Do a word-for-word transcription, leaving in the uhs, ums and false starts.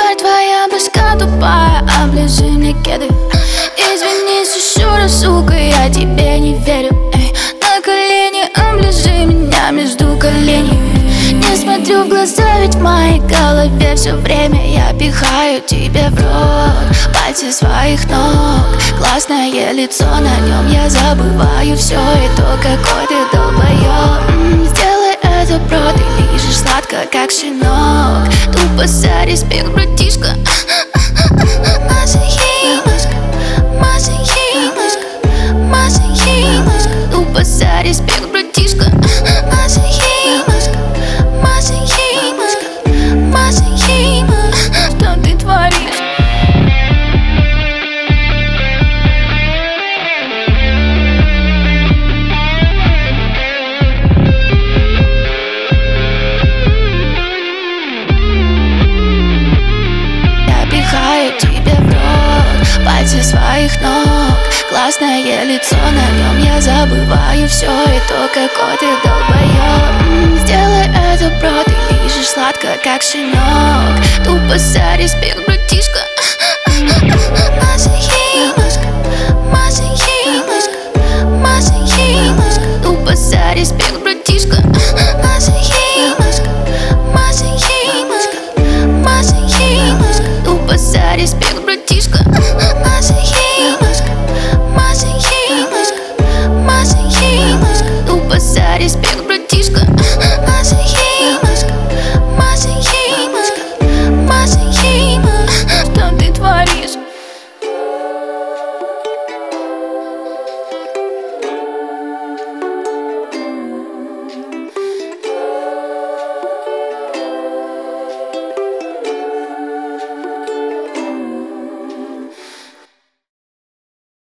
Тварь твоя башка тупая, оближи мне кеды. Извинись еще раз, сука, я тебе не верю. Эй, на колени оближи меня между коленями. Не смотрю в глаза, ведь в моей голове все время я пихаю тебе в рот пальцы своих ног. Классное лицо, на нем я забываю все и то, какой ты долбоёб. М, Сделай это, бро, ты лижешь сладко, как щенок. Тупо за респект, братишка. Маша Химочка, Маша Химочка, Маша Химочка. Тупо за респект, братишка. Маша Химочка, Маша Химочка, Маша Химочка. Что ты творишь? Тебе в рот пальцы своих ног. Классное лицо, на нем я забываю все и то, какой ты долбоёб. Сделай это, бро, ты лижешь сладко, как щенок. Тупо за респект, братишка.